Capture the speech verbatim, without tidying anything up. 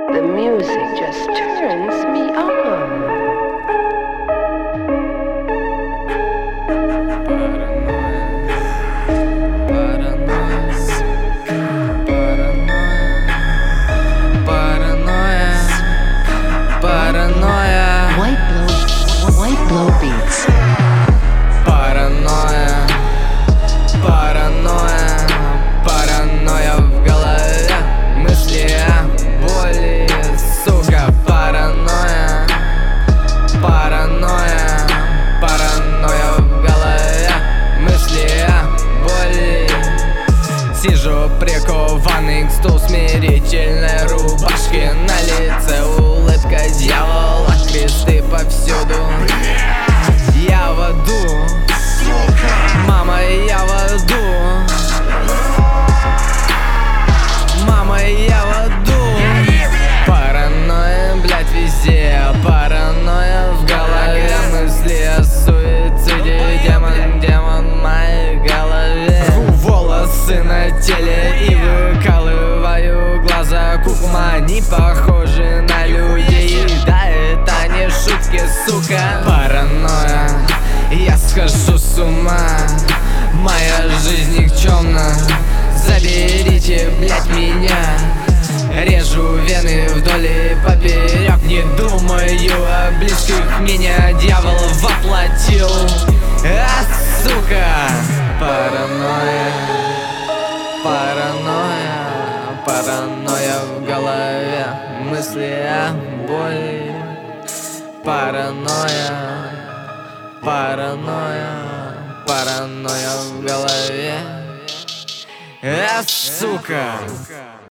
The music just turns me on. White blow, white blow beats. Паранойя, паранойя, паранойя в голове, мысли о боли, сука, паранойя, паранойя, паранойя в голове, мысли о боли. Сижу прикованный к стул смирительной рубашки, на лице улыбка дьявола, кресты повсюду. Я в аду, мама, я в аду, мама, я в аду. Паранойя, блядь, везде, паранойя в голове, мысли о суициде, демон, демон в моей голове. Рву волосы на теле и выкалываю глаза кукма, они похожи на людей, да это не шутки, сука. Паранойя, я схожу с ума, моя жизнь никчемна, заберите, блядь, меня. Режу вены вдоль и поперек, не думаю о близких, меня дьявол воплотил. А, сука, паранойя, паранойя, паранойя в голове, мысли о боли. Паранойя, паранойя, паранойя в голове. А, сука.